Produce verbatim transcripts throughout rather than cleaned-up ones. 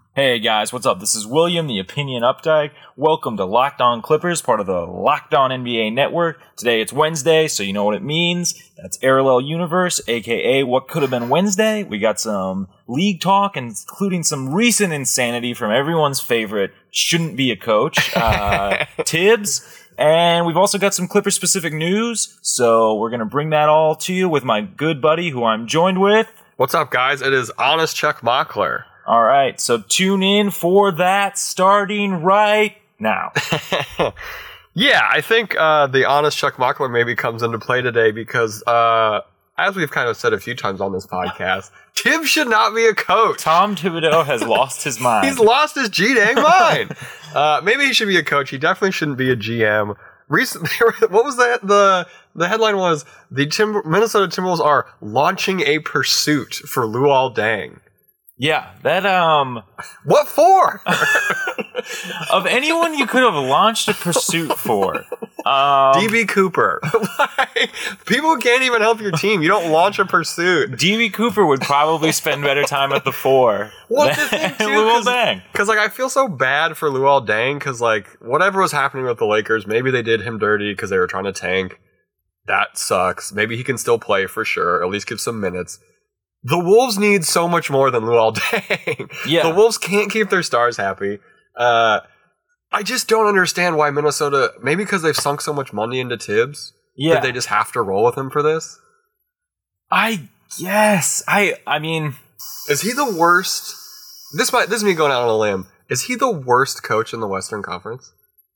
Hey guys, what's up? This is William, the Opinion Updike. Welcome to Locked On Clippers, part of the Locked On N B A Network. Today it's Wednesday, so you know what it means. That's Parallel Universe, aka What Could Have Been Wednesday. We got some league talk, including some recent insanity from everyone's favorite shouldn't be a coach, uh, Tibbs. And we've also got some Clipper-specific news, so we're going to bring that all to you with my good buddy who I'm joined with. What's up, guys? It is Honest Chuck Mockler. All right, so tune in for that starting right now. Yeah, I think uh, the Honest Chuck Mockler maybe comes into play today because, uh, as we've kind of said a few times on this podcast, Tibbs should not be a coach. Tom Thibodeau has lost his mind. He's lost his G-dang mind. uh, maybe he should be a coach. He definitely shouldn't be a G M. Recently, what was that? The the headline was, the Tim- Minnesota Timberwolves are launching a pursuit for Luol Deng. Yeah, that, um... What for? Of anyone you could have launched a pursuit for. Um, D B Cooper. Like, people can't even help your team. You don't launch a pursuit. D B Cooper would probably spend better time at the four. What's the thing, too? Luol Deng. Because, like, I feel so bad for Luol Deng because, like, whatever was happening with the Lakers, maybe they did him dirty because they were trying to tank. That sucks. Maybe he can still play for sure, or at least give some minutes. The Wolves need so much more than Luol Deng. Yeah. The Wolves can't keep their stars happy. Uh, I just don't understand why Minnesota, maybe because they've sunk so much money into Tibbs, Yeah. that they just have to roll with him for this. I guess. I, I mean... Is he the worst? This might, this is me going out on a limb. Is he the worst coach in the Western Conference?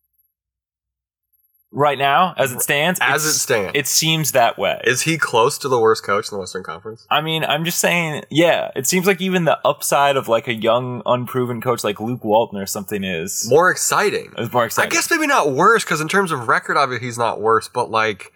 Right now, as it stands? As it stands. It seems that way. Is he close to the worst coach in the Western Conference? I mean, I'm just saying, yeah, it seems like even the upside of like a young, unproven coach like Luke Walton or something is More exciting. is more exciting. I guess maybe not worse, because in terms of record, obviously he's not worse, but like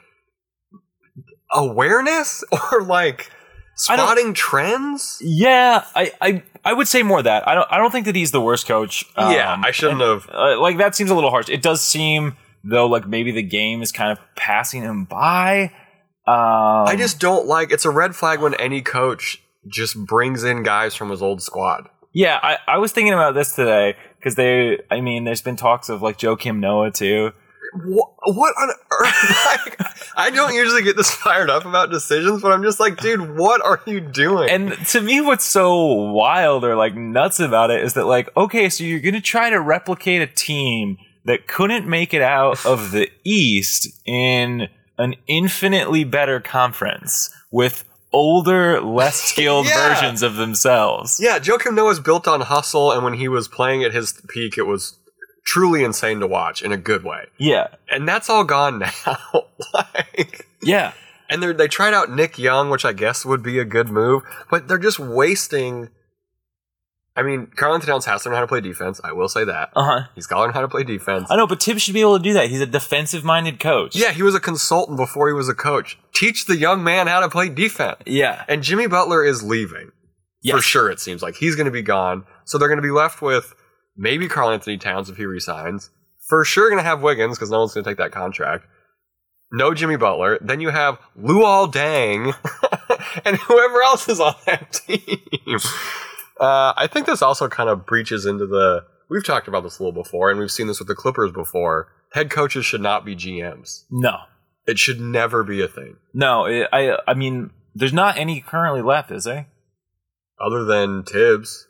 awareness or like spotting trends? Yeah, I, I, I would say more that. I don't, I don't think that he's the worst coach. Um, Yeah, I shouldn't and, have. Uh, like, that seems a little harsh. It does seem, though, like maybe the game is kind of passing him by. Um, I just don't like, it's a red flag when any coach just brings in guys from his old squad. Yeah, I, I was thinking about this today because they, I mean, there's been talks of like Joakim Noah too. What, what on earth? Like, I don't usually get this fired up about decisions, but I'm just like, dude, what are you doing? And to me, what's so wild or like nuts about it is that like, okay, so you're going to try to replicate a team that couldn't make it out of the East in an infinitely better conference with older, less skilled Yeah. versions of themselves. Yeah, Joakim Noah's built on hustle, and when he was playing at his peak, it was truly insane to watch in a good way. Yeah. And that's all gone now. Like, Yeah. and they they tried out Nick Young, which I guess would be a good move, but they're just wasting. I mean, Karl-Anthony Towns has to learn how to play defense. I will say that. Uh-huh. He's got to learn how to play defense. I know, but Tibbs should be able to do that. He's a defensive-minded coach. Yeah, he was a consultant before he was a coach. Teach the young man how to play defense. Yeah. And Jimmy Butler is leaving. Yes. For sure, it seems like. He's going to be gone. So they're going to be left with maybe Karl-Anthony Towns if he resigns. For sure going to have Wiggins because no one's going to take that contract. No Jimmy Butler. Then you have Luol Deng and whoever else is on that team. Uh, I think this also kind of breaches into the... We've talked about this a little before, and we've seen this with the Clippers before. Head coaches should not be G Ms. No. It should never be a thing. No, it, I I mean, there's not any currently left, is there? Other than Tibbs.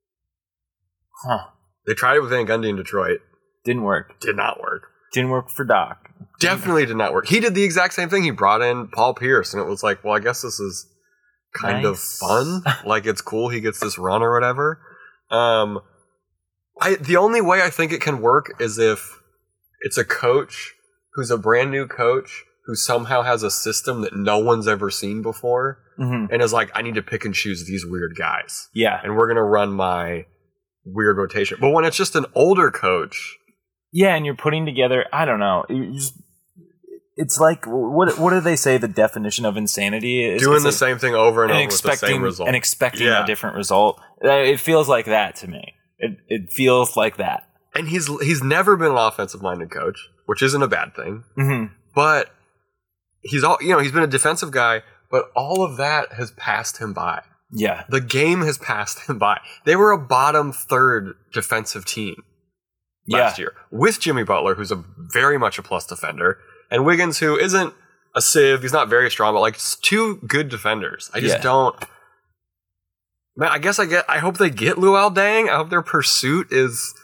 Huh. They tried it with Van Gundy in Detroit. Didn't work. Did not work. Didn't work for Doc. Definitely did not work. He did the exact same thing. He brought in Paul Pierce, and it was like, well, I guess this is kind Nice. of fun. Like, it's cool he gets this run or whatever. Um, I the only way I think it can work is if it's a coach who's a brand new coach who somehow has a system that no one's ever seen before Mm-hmm. and is like, I need to pick and choose these weird guys. Yeah. And we're going to run my weird rotation. But when it's just an older coach... Yeah, and you're putting together, I don't know, you just, it's like, what what do they say the definition of insanity is? Doing It's the like- same thing over and, and over with the expecting, same result. and expecting Yeah. a different result. Uh, It feels like that to me. It it feels like that. And he's he's never been an offensive-minded coach, which isn't a bad thing. Mm-hmm. But he's all you know. He's been a defensive guy, but all of that has passed him by. Yeah. The game has passed them by. They were a bottom third defensive team last Yeah. year with Jimmy Butler, who's a very much a plus defender, and Wiggins, who isn't a sieve. He's not very strong, but like it's two good defenders. I just Yeah. don't. Man, I guess I get. I hope they get Luol Deng. I hope their pursuit is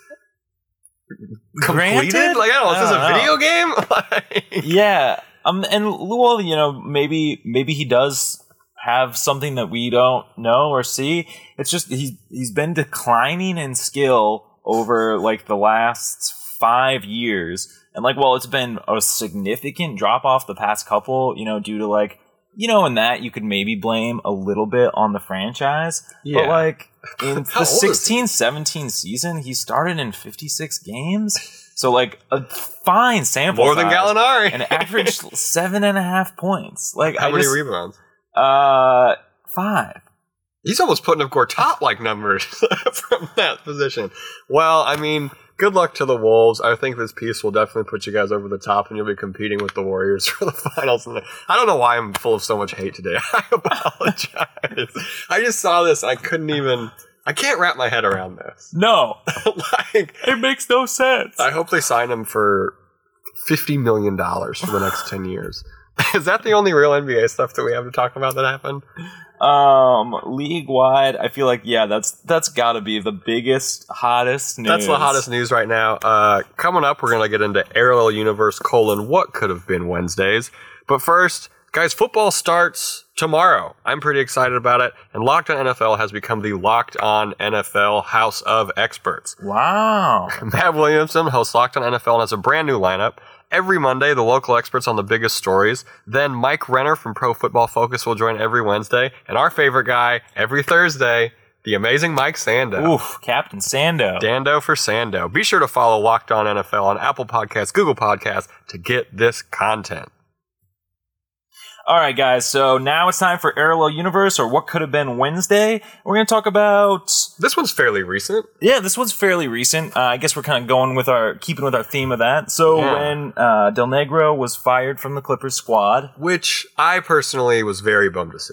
completed. Granted? Like I don't know. Is this I a don't video game? Like, Yeah. Um, and Luol, you know, maybe maybe he does have something that we don't know or see. It's just he's he's been declining in skill over like the last five years, and like, well, it's been a significant drop off the past couple, you know, due to like, you know, in that you could maybe blame a little bit on the franchise, Yeah. but like in How the old is he? sixteen seventeen season, he started in fifty-six games, so like a fine sample more than size, Gallinari. and averaged seven and a half points. Like How I many just, rebounds? Uh, five. He's almost putting up Gortat like numbers from that position. Well, I mean, good luck to the Wolves. I think this piece will definitely put you guys over the top, and you'll be competing with the Warriors for the finals. I don't know why I'm full of so much hate today. I apologize. I just saw this. I couldn't even. I can't wrap my head around this. No, Like, it makes no sense. I hope they sign him for fifty million dollars for the next ten years. Is that the only real N B A stuff that we have to talk about that happened? Um, league wide, I feel like yeah, that's that's got to be the biggest, hottest news. That's the hottest news right now. Uh, coming up, we're going to get into Parallel Universe colon what could have been Wednesdays. But first, guys, football starts tomorrow. I'm pretty excited about it. And Locked On N F L has become the Locked On N F L House of Experts. Wow. Matt Williamson hosts Locked On N F L and has a brand new lineup. Every Monday, the local experts on the biggest stories. Then Mike Renner from Pro Football Focus will join every Wednesday. And our favorite guy, every Thursday, the amazing Mike Sando. Oof, Captain Sando. Dando for Sando. Be sure to follow Locked On N F L on Apple Podcasts, Google Podcasts to get this content. All right, guys. So now it's time for Parallel Universe, or what could have been Wednesday. We're going to talk about. This one's fairly recent. Yeah, this one's fairly recent. Uh, I guess we're kind of going with our keeping with our theme of that. So Yeah. when uh, Del Negro was fired from the Clippers squad, Which I personally was very bummed to see.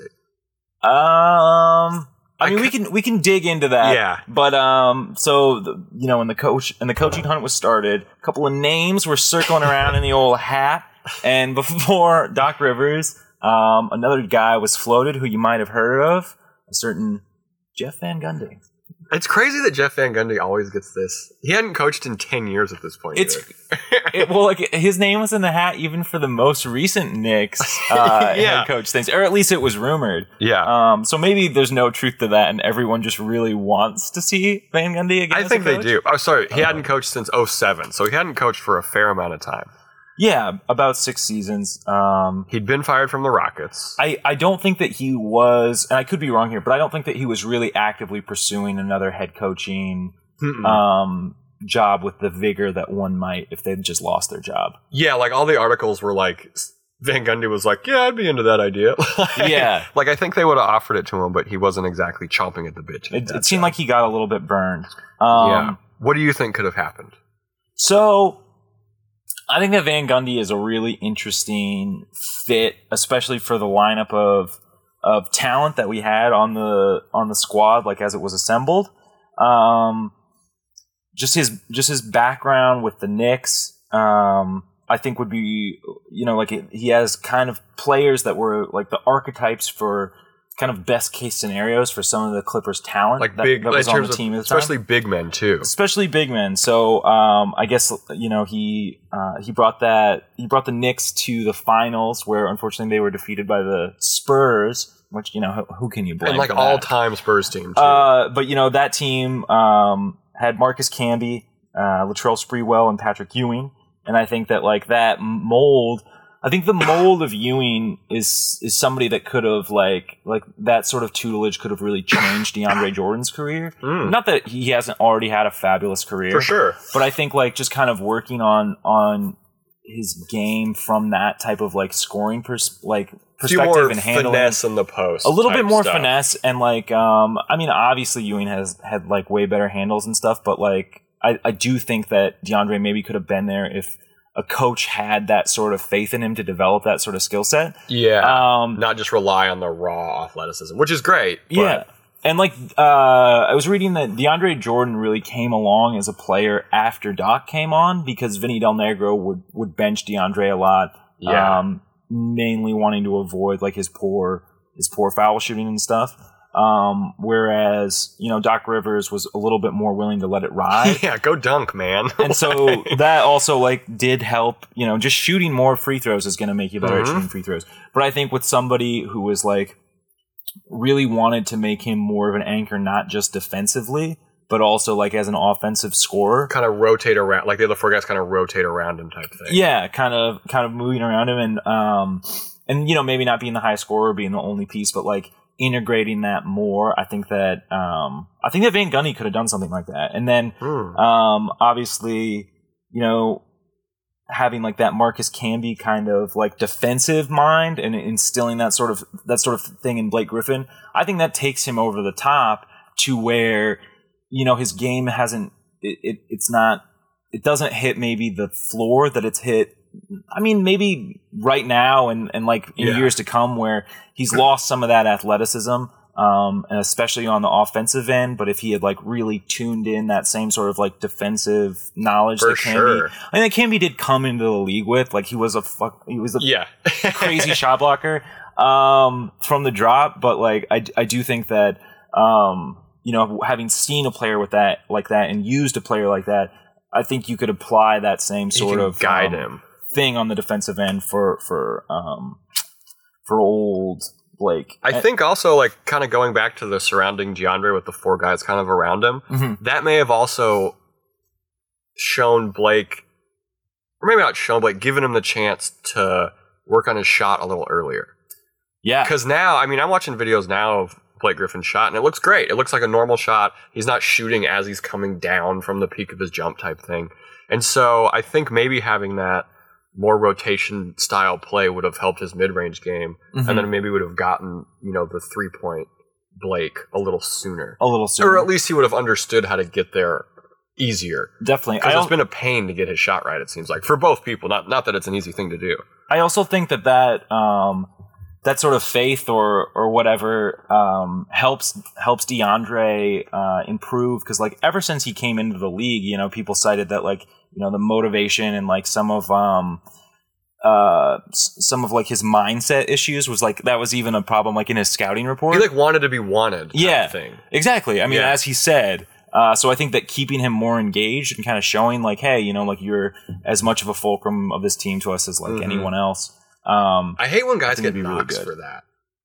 um. I I mean, we cou- can we can dig into that. Yeah. But um, so the, you know, when the coach and the coaching hunt was started, a couple of names were circling around in the old hat, and before Doc Rivers, um, another guy was floated who you might have heard of, a certain Jeff Van Gundy. It's crazy that Jeff Van Gundy always gets this. He hadn't coached in ten years at this point. It's either. it, well, like his name was in the hat even for the most recent Knicks uh, Yeah. head coach things, or at least it was rumored. yeah. Um, so maybe there's no truth to that, and everyone just really wants to see Van Gundy again. I as a think they coach. do. Oh, sorry. He hadn't coached since oh seven, so he hadn't coached for a fair amount of time. Yeah, about six seasons. Um, He'd been fired from the Rockets. I, I don't think that he was, and I could be wrong here, but I don't think that he was really actively pursuing another head coaching Mm-mm. um, job with the vigor that one might if they'd just lost their job. Yeah, like all the articles were like, Van Gundy was like, yeah, I'd be into that idea. Like- Yeah. Like I think they would have offered it to him, but he wasn't exactly chomping at the bit. to get It, that it seemed job. like he got a little bit burned. Um, yeah. What do you think could have happened? So I think that Van Gundy is a really interesting fit, especially for the lineup of of talent that we had on the on the squad, like as it was assembled. Um, just his just his background with the Knicks, um, I think would be, you know, like it, he has kind of players that were like the archetypes for kind of best case scenarios for some of the Clippers' talent, Like that, big, that was in on terms the of, team at the time. especially big men too. Especially big men. So um, I guess you know he uh, he brought that he brought the Knicks to the finals, where unfortunately they were defeated by the Spurs. Which, you know, who, who can you blame? And like for that? all time Spurs team too. Uh, but you know that team um, had Marcus Camby, uh, Latrell Sprewell, and Patrick Ewing, and I think that like that mold. I think the mold of Ewing is is somebody that could have like like that sort of tutelage could have really changed DeAndre Jordan's career. Mm. Not that he hasn't already had a fabulous career, For sure. but I think like just kind of working on on his game from that type of like scoring pers- like A few perspective more and handling finesse in the post. a little type bit more stuff. finesse and like um I mean obviously Ewing has had like way better handles and stuff, but like I, I do think that DeAndre maybe could have been there if a coach had that sort of faith in him to develop that sort of skill set. Yeah, Um, not just rely on the raw athleticism, which is great. But yeah. And like uh, I was reading that DeAndre Jordan really came along as a player after Doc came on because Vinny Del Negro would, would bench DeAndre a lot, Yeah. um, mainly wanting to avoid like his poor his poor foul shooting and stuff. Um, whereas you know Doc Rivers was a little bit more willing to let it ride. yeah, go dunk, man. And so that also like did help, you know, just shooting more free throws is going to make you better Mhm. at shooting free throws. But I think with somebody who was like really wanted to make him more of an anchor, not just defensively, but also like as an offensive scorer. kind of rotate around, like the other four guys kind of rotate around him type thing. Yeah, kind of kind of moving around him and um and you know maybe not being the high scorer, being the only piece, but like integrating that more. I think that um I think that Van Gundy could have done something like that. And then Hmm. um obviously, you know, having like that Marcus Camby kind of like defensive mind and instilling that sort of that sort of thing in Blake Griffin, I think that takes him over the top to where, you know, his game hasn't it, it it's not it doesn't hit maybe the floor that it's hit. I mean, maybe right now and, and like in Yeah. years to come where he's lost some of that athleticism, um, and especially on the offensive end. But if he had like really tuned in that same sort of like defensive knowledge For that Camby, sure. I think that Camby did come into the league with, like he was a fuck, he was a Yeah. crazy shot blocker um, from the drop. But like I, I do think that um, you know, having seen a player with that like that and used a player like that, I think you could apply that same You sort can of guide um, him. thing on the defensive end for for um, for old Blake. I And- think also, like, kind of going back to the surrounding DeAndre with the four guys kind of around him, Mhm. that may have also shown Blake, or maybe not shown Blake, given him the chance to work on his shot a little earlier. yeah, Because now, I mean, I'm watching videos now of Blake Griffin's shot, and it looks great. It looks like a normal shot. He's not shooting as he's coming down from the peak of his jump type thing. And so I think maybe having that more rotation style play would have helped his mid-range game, Mhm. and then maybe would have gotten, you know, the three-point Blake a little sooner. a little sooner. Or at least he would have understood how to get there easier. Definitely. I, Because it's al- been a pain to get his shot right, it seems like, for both people. Not not that it's an easy thing to do. I also think that that um, that sort of faith or or whatever um, helps helps DeAndre uh, improve because like ever since he came into the league, you know, people cited that like you know the motivation and like some of um uh s- some of like his mindset issues was like that was even a problem like in his scouting report. He, like, wanted to be wanted type Yeah. thing. Exactly. I mean, Yeah. as he said. Uh, so I think that keeping him more engaged and kind of showing like, hey, you know, like you're as much of a fulcrum of this team to us as like Mhm. anyone else. Um, I hate when guys think get it'd be really knocks good. for that.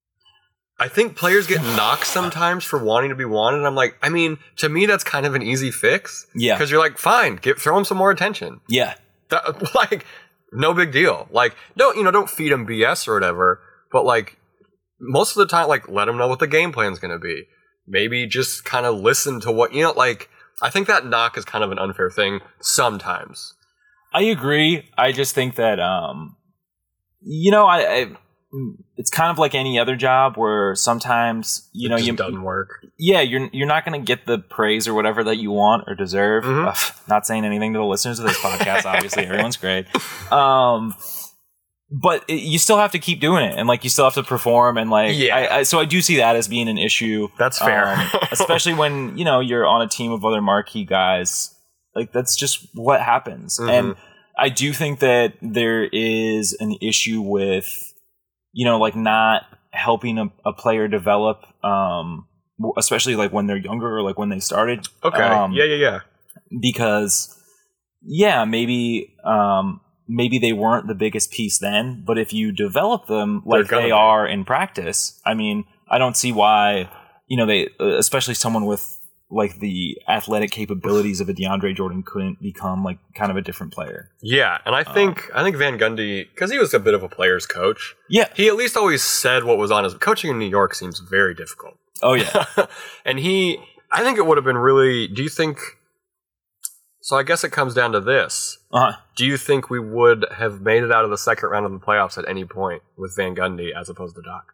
I think players get knocked sometimes for wanting to be wanted. And I'm like, I mean, to me, that's kind of an easy fix. yeah. Because you're like, fine, give, throw him some more attention. Yeah. That, like, no big deal. Like, don't, you know, don't feed him B S or whatever. But, like, most of the time, like, let him know what the game plan's going to be. Maybe just kind of listen to what, you know, like, I think that knock is kind of an unfair thing sometimes. I agree. I just think that, um, you know, I, I it's kind of like any other job where sometimes, you know, it just you, doesn't work. yeah, you're you're not going to get the praise or whatever that you want or deserve. Mhm. Ugh, not saying anything to the listeners of this podcast. Obviously, everyone's great. Um, but it, you still have to keep doing it, and like you still have to perform, and like, Yeah. I, I, so I do see that as being an issue. That's fair. um, especially when you know you're on a team of other marquee guys. Like that's just what happens, Mhm. and I do think that there is an issue with, you know, like not helping a, a player develop, um, w- especially like when they're younger or like when they started. Okay. Um, yeah, yeah, yeah. Because, yeah, maybe um, maybe they weren't the biggest piece then, but if you develop them like They're gonna they be. are in practice, I mean, I don't see why, you know, they, uh, especially someone with like the athletic capabilities of a DeAndre Jordan couldn't become like kind of a different player. Yeah, and I think I think Van Gundy, because he was a bit of a player's coach, Yeah. he at least always said what was on his coaching in New York seems very difficult. Oh yeah. And he, I think it would have been really. Do you think? So I guess it comes down to this. Uh-huh. Do you think we would have made it out of the second round of the playoffs at any point with Van Gundy as opposed to Doc?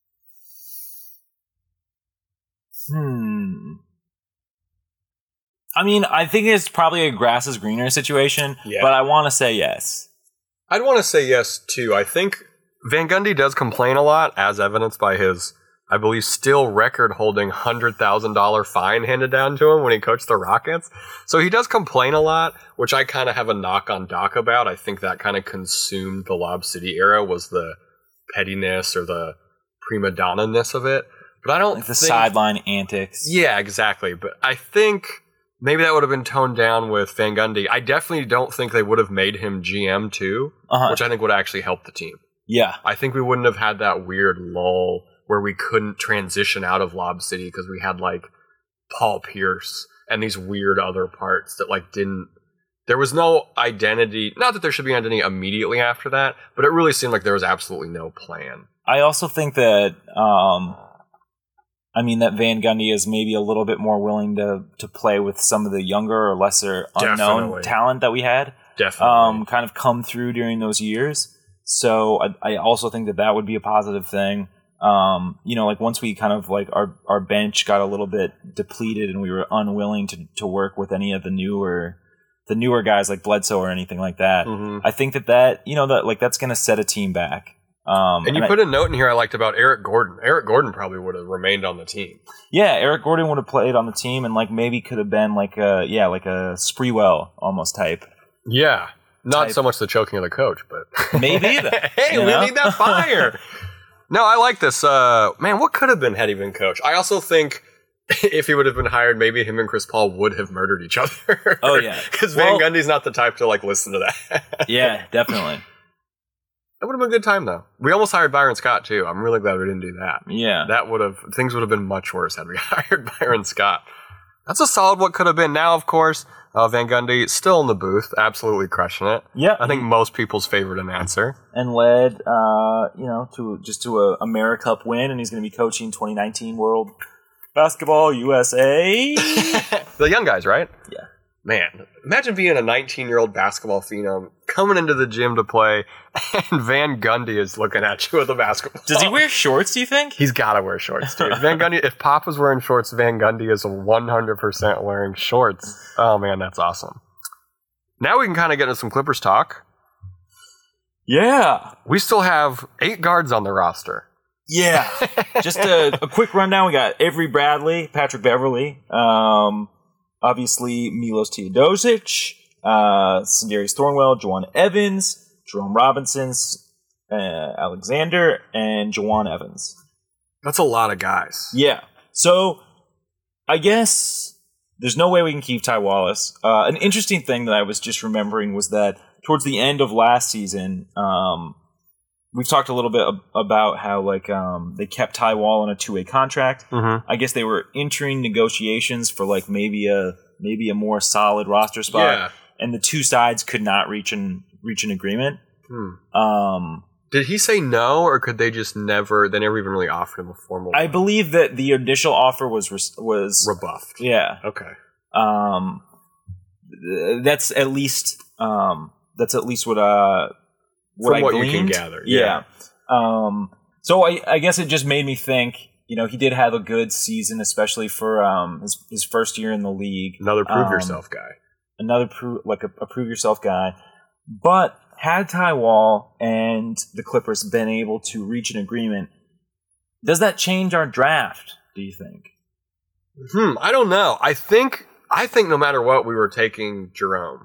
Hmm. I mean, I think it's probably a grass is greener situation, Yeah. but I want to say yes. I'd want to say yes, too. I think Van Gundy does complain a lot, as evidenced by his, I believe, still record-holding one hundred thousand dollars fine handed down to him when he coached the Rockets. So he does complain a lot, which I kind of have a knock on Doc about. I think that kind of consumed the Lob City era, was the pettiness or the prima donna-ness of it. But I don't Like the think... sideline antics. Yeah, exactly. But I think maybe that would have been toned down with Van Gundy. I definitely don't think they would have made him G M too, Uh-huh. which I think would actually help the team. Yeah. I think we wouldn't have had that weird lull where we couldn't transition out of Lob City because we had like Paul Pierce and these weird other parts that like didn't. There was no identity. Not that there should be identity immediately after that, but it really seemed like there was absolutely no plan. I also think that, um, I mean, that Van Gundy is maybe a little bit more willing to, to play with some of the younger or lesser unknown Definitely. talent that we had. Definitely. Um, kind of come through during those years. So I, I also think that that would be a positive thing. Um, you know, like once we kind of like our, our bench got a little bit depleted and we were unwilling to, to work with any of the newer, the newer guys like Bledsoe or anything like that. Mhm. I think that that, you know, that like that's going to set a team back. Um, And you I- put a note in here I liked about Eric Gordon. Eric Gordon probably would have remained on the team. yeah, Eric Gordon would have played on the team and like maybe could have been like a, yeah, like a Spreewell almost type. Yeah. Not Type. so much the choking of the coach, but Maybe that, hey, you we know? need that fire. No, I like this. Uh, man, what could have been had he been coach? I also think if he would have been hired, maybe him and Chris Paul would have murdered each other. Oh, yeah. Because Well- Van Gundy's not the type to like listen to that. Yeah, definitely. That would have been a good time though. We almost hired Byron Scott too. I'm really glad we didn't do that. Yeah. That would have things would have been much worse had we hired Byron Scott. That's a solid what could have been. Now, of course, uh, Van Gundy still in the booth, absolutely crushing it. Yeah. I think most people's favorite announcer. And led, uh, you know, to just to a AmeriCup win, and he's going to be coaching twenty nineteen World Basketball U S A. The young guys, right? Yeah. Man, imagine being a nineteen-year-old basketball phenom coming into the gym to play, and Van Gundy is looking at you with a basketball. Does he wear shorts, do you think? He's got to wear shorts, dude. Van Gundy, if Pop was wearing shorts, Van Gundy is one hundred percent wearing shorts. Oh, man, that's awesome. Now we can kind of get into some Clippers talk. Yeah. We still have eight guards on the roster. Yeah. Just a, a quick rundown. We got Avery Bradley, Patrick Beverly, um, obviously Milos Teodosic, uh, Sindarius Thornwell, Juwan Evans, Jerome Robinson, uh, Alexander, and Juwan Evans. That's a lot of guys. Yeah. So I guess there's no way we can keep Ty Wallace. Uh, an interesting thing that I was just remembering was that towards the end of last season, um, we've talked a little bit ab- about how like um, they kept Ty Wall on a two-way contract. Mm-hmm. I guess they were entering negotiations for like maybe a maybe a more solid roster spot, Yeah. and the two sides could not reach an reach an agreement. Hmm. Um, Did he say no, or could they just never? They never even really offered him a formal. I believe that the initial offer was res- was rebuffed. yeah. Okay. Um, th- that's at least um, that's at least what uh what From I what you gleaned. can gather, Yeah. Um. So I I guess it just made me think. You know, he did have a good season, especially for um his his first year in the league. Another prove Um, yourself guy. Another prove like a, a prove yourself guy. But had Ty Wall and the Clippers been able to reach an agreement, does that change our draft? Do you think? Hmm. I don't know. I think. I think no matter what, we were taking Jerome.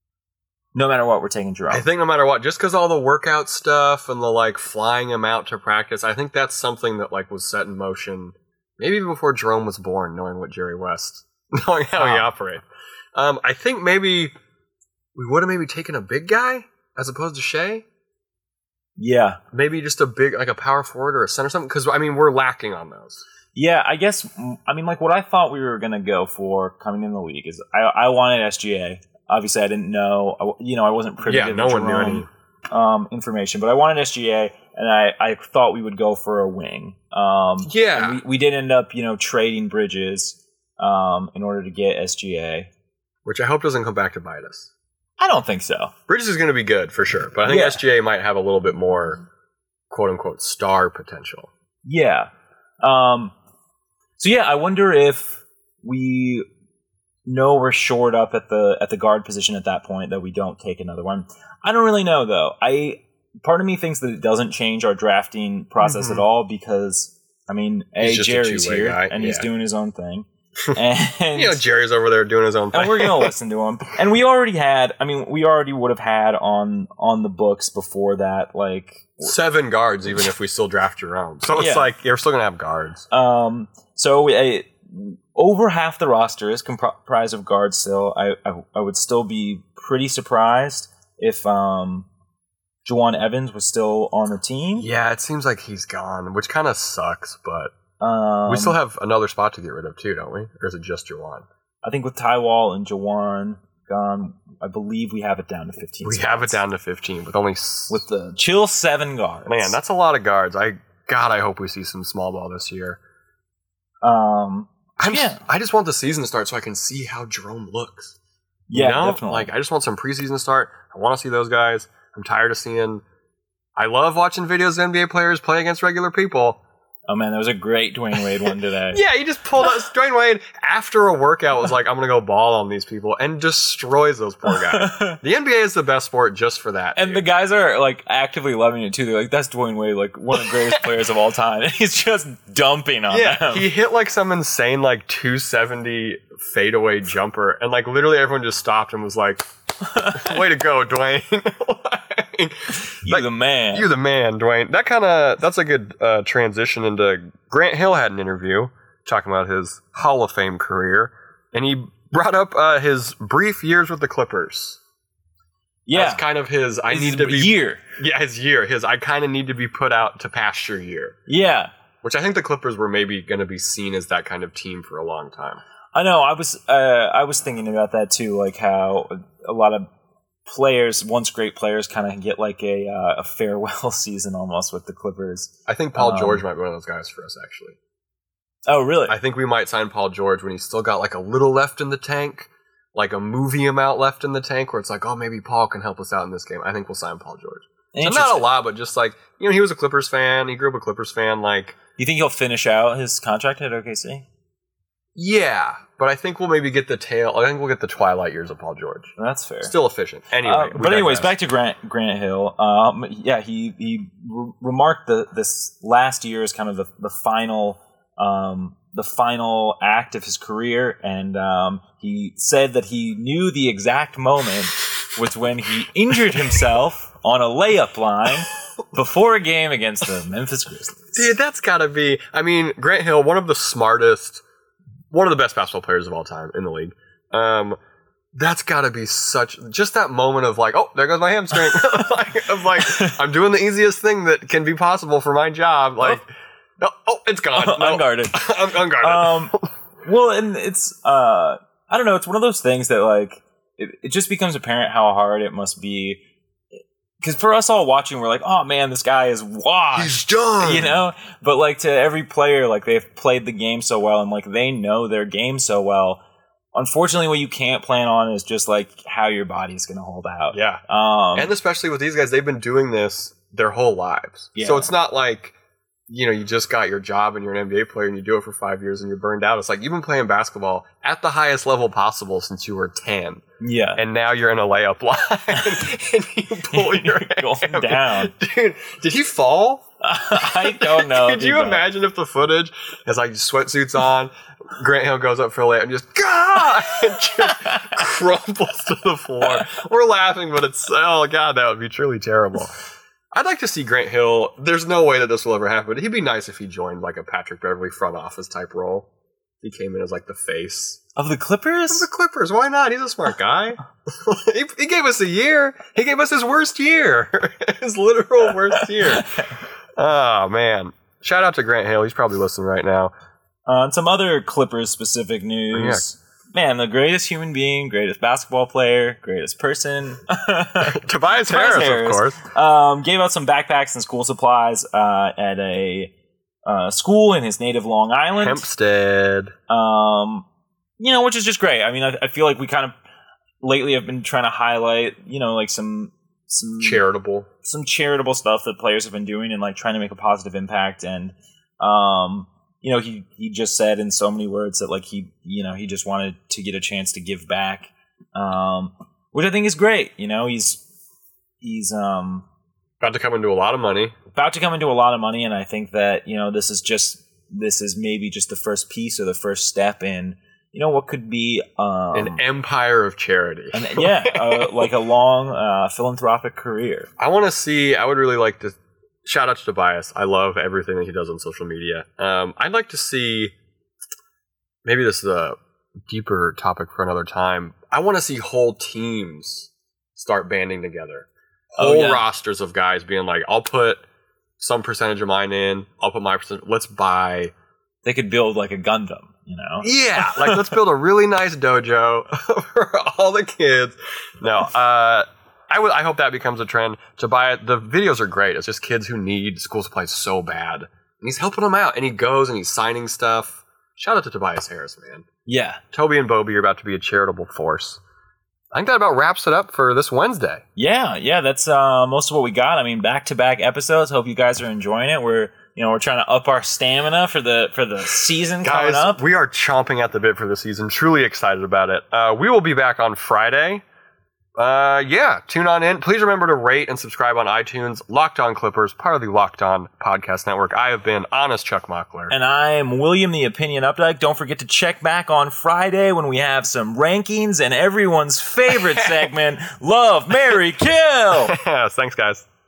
No matter what, we're taking Jerome. I think no matter what, just because all the workout stuff and the like flying him out to practice, I think that's something that like was set in motion maybe even before Jerome was born, knowing what Jerry West, knowing how he Wow. operates. Um, I think maybe we would have maybe taken a big guy as opposed to Shea. yeah. Maybe just a big, like a power forward or a center or something. Because I mean, we're lacking on those. Yeah, I guess, mm, I mean, like what I thought we were going to go for coming in the league is I, I wanted S G A. Obviously, I didn't know, I, you know, I wasn't privy Yeah, to no the one knew Jerome, any. um, information, but I wanted S G A, and I, I thought we would go for a wing. Um, Yeah. and we, we did end up, you know, trading Bridges um, in order to get S G A. Which I hope doesn't come back to bite us. I don't think so. Bridges is going to be good for sure, but I think Yeah. S G A might have a little bit more "quote unquote" star potential. Yeah. Um, so yeah, I wonder if we know we're shored up at the at the guard position at that point that we don't take another one. I don't really know though. I part of me thinks that it doesn't change our drafting process Mhm. at all because I mean, a He's just a Jerry's two-way here guy, and he's yeah. doing his own thing, and You know, Jerry's over there doing his own thing. and we're gonna listen to him. And we already had. I mean, we already would have had on on the books before that, like. Seven guards, even if we still draft your own. So it's Yeah. like you're still gonna have guards. Um, so uh, over half the roster is comprised of guards still. I, I I would still be pretty surprised if um, Juwan Evans was still on the team. Yeah, it seems like he's gone, which kind of sucks. But Um, we still have another spot to get rid of too, don't we? Or is it just Jawan? I think with Ty Wall and Juwan gone, I believe we have it down to fifteen. We spots. have it down to fifteen, with only s- with the chill seven guards. man. That's a lot of guards. I God, I hope we see some small ball this year. um, I'm Yeah. I just want the season to start so I can see how Jerome looks. yeah, You know? definitely. Like I just want some preseason to start. I want to see those guys. I'm tired of seeing. I love watching videos of N B A players play against regular people. oh man, that was a great Dwayne Wade one today. Yeah, he just pulled out Dwayne Wade after a workout was like, I'm gonna go ball on these people and destroys those poor guys. The N B A is the best sport just for that. And dude. the guys are like actively loving it too. They're like, "That's Dwayne Wade, like one of the greatest players of all time." And he's just dumping on yeah, them. he hit like some insane like two seventy fadeaway jumper, and like literally everyone just stopped and was like, "Way to go, Dwayne! Like, you like, the man. you the man, Dwayne." That kind of that's a good uh, transition into Grant Hill had an interview talking about his Hall of Fame career, and he brought up uh, his brief years with the Clippers. yeah, That's kind of his. I His need to be year. Yeah, his year. His I kind of need to be put out to pasture year. Yeah, Which I think the Clippers were maybe going to be seen as that kind of team for a long time. I know. I was uh, I was thinking about that too. Like how a lot of players, once great players, kind of get like a uh, a farewell season almost with the Clippers. I think Paul Um, George might be one of those guys for us, actually. Oh, really? I think we might sign Paul George when he's still got like a little left in the tank, like a movie amount left in the tank, where it's like, oh, maybe Paul can help us out in this game. I think we'll sign Paul George. So not a Interesting. lot, but just like, you know, he was a Clippers fan. He grew up a Clippers fan. Like, You think he'll finish out his contract at O K C? yeah, but I think we'll maybe get the tail. I think we'll get the twilight years of Paul George. That's fair. Still efficient. Anyway, Uh, we but anyways, digress. back to Grant Grant Hill. Um, yeah, he he re- remarked the this last year as kind of the the final um, the final act of his career, and um, he said that he knew the exact moment was when he injured himself on a layup line before a game against the Memphis Grizzlies. Dude, that's gotta be. I mean, Grant Hill, one of the smartest, one of the best basketball players of all time in the league. Um, that's gotta be such just that moment of like, oh, there goes my hamstring. like, of like, I'm doing the easiest thing that can be possible for my job. Like, oh, oh it's gone. No. Unguarded. I'm unguarded. Um, well, and it's uh, I don't know. It's one of those things that like it, it just becomes apparent how hard it must be. Because for us all watching, we're like, oh man, this guy is washed. He's done. You know? But like to every player, like they've played the game so well and like they know their game so well. Unfortunately, what you can't plan on is just like how your body's going to hold out. Yeah. Um, And especially with these guys, they've been doing this their whole lives. Yeah. So it's not like, you know, you just got your job and you're an N B A player and you do it for five years and you're burned out. It's like you've been playing basketball at the highest level possible since you were ten. yeah. And now you're in a layup line and you pull your Going hand. down. Dude, did he fall? I don't know. Could you dude. imagine if the footage is like sweatsuits on, Grant Hill goes up for a layup and just, God! And just crumples to the floor. We're laughing, but it's, oh God, that would be truly terrible. I'd like to see Grant Hill. There's no way that this will ever happen, but he'd be nice if he joined like a Patrick Beverly front office type role. He came in as like the face Of the Clippers? of the Clippers. Why not? He's a smart guy. he, he gave us a year. He gave us his worst year. His literal worst year. Oh, man. Shout out to Grant Hill. He's probably listening right now. Uh, and some other Clippers specific news. Man, the greatest human being, greatest basketball player, greatest person. Tobias, Tobias Harris, Harris. of course. Um, gave out some backpacks and school supplies uh, at a uh, school in his native Long Island. Hempstead. Um, you know, which is just great. I mean, I, I feel like we kind of lately have been trying to highlight, you know, like some some Charitable. some charitable stuff that players have been doing and like trying to make a positive impact. And um, you know, he, he just said in so many words that like he, you know, he just wanted to get a chance to give back, um, which I think is great. You know, he's he's um, about to come into a lot of money. About to come into a lot of money, and I think that you know this is just this is maybe just the first piece or the first step in you know what could be um, an empire of charity. and, yeah, uh, like a long uh, philanthropic career. I want to see. I would really like to. Shout out to Tobias. I love everything that he does on social media. Um, I'd like to see, maybe this is a deeper topic for another time. I want to see whole teams start banding together. Whole oh, yeah. rosters of guys being like, I'll put some percentage of mine in. I'll put my percent. Let's buy. They could build like a Gundam, you know? Yeah. Like, let's build a really nice dojo for all the kids. No, uh... I would. I hope that becomes a trend to buy it. The videos are great. It's just kids who need school supplies so bad. And he's helping them out. And he goes and he's signing stuff. Shout out to Tobias Harris, man. Yeah. Toby and Bobby are about to be a charitable force. I think that about wraps it up for this Wednesday. Yeah, yeah, that's uh, most of what we got. I mean, back-to-back episodes. Hope you guys are enjoying it. We're, you know, we're trying to up our stamina for the for the season guys, coming up. We are chomping at the bit for the season. Truly excited about it. Uh, we will be back on Friday. Uh, yeah, tune on in. Please remember to rate and subscribe on iTunes. Locked On Clippers, part of the Locked On Podcast Network. I have been Honest Chuck Mockler. And I am William the Opinion Updike. Don't forget to check back on Friday when we have some rankings and everyone's favorite segment, Love, Marry, Kill. Thanks, guys.